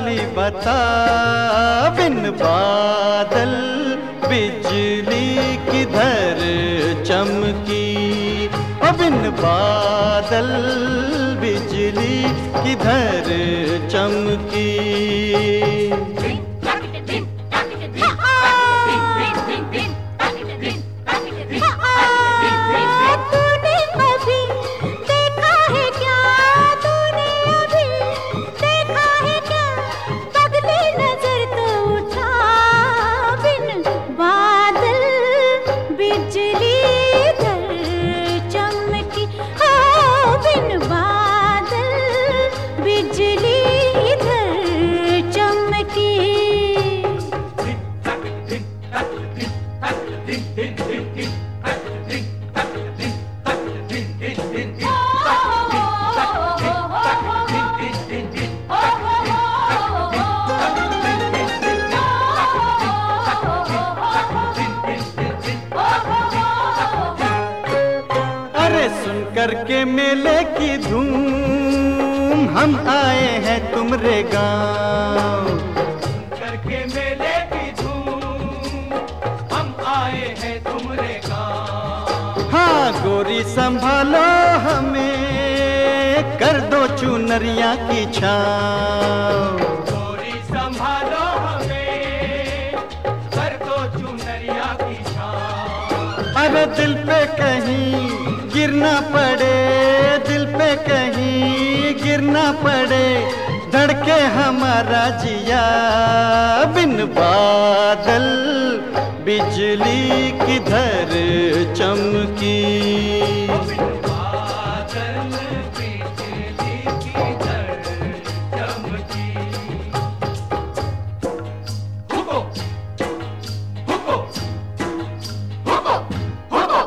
वाली बता, बिन बादल बिजली किधर चमकी, ओ बिन बादल बिजली किधर चमकी। सुन करके मेले की धूम, हम आए हैं तुमरे गाँव। सुन करके मेले की धूम, हम आए हैं तुमरे गाँव। हाँ गोरी संभालो हमें, कर दो चुनरिया की छाँव। गोरी संभालो हमें, कर दो चुनरिया की छाँव। अरे दिल पे कहीं गिरना पड़े, दिल पे कहीं गिरना पड़े, धड़के हमारा जिया। बिन बादल बिजली किधर चमकी, बिन बादल बिजली किधर चमकी। हुको, हुको, हुको, हुको।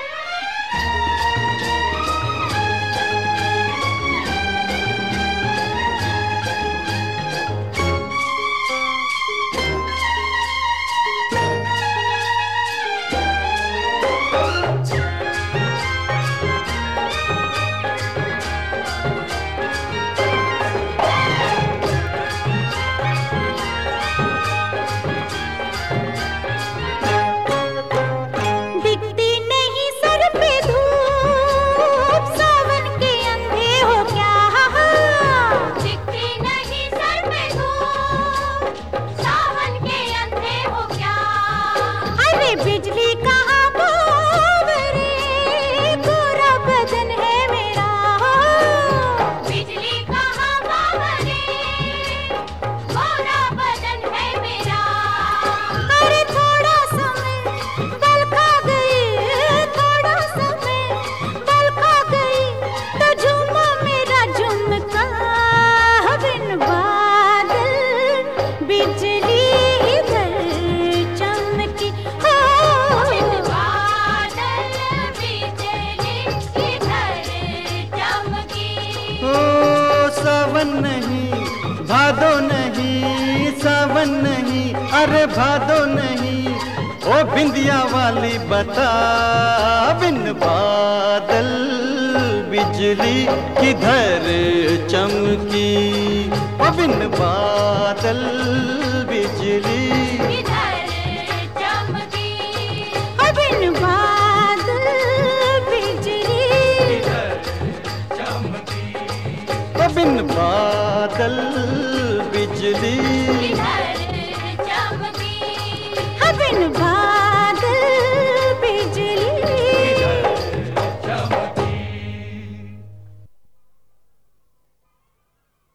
बिजली कहाँ बावरे, गोरा बदन है मेरा। बिजली कहाँ बावरे, गोरा बदन है मेरा। अरे थोड़ा समय बल खा गई, थोड़ा समय बल खा गई, तो झूमा मेरा झुमका। बिन बादल बिजली सावन नहीं भादो नहीं, सावन नहीं अरे भादो नहीं, ओ बिंदिया वाली बता, बिन बादल बिजली किधर चमकी, ओ बिन बादल बिजली किधर चमकी, ओ बिन बादल बिजली किधर चमकी। बिन बादल बिजली किधर चमकी, बिन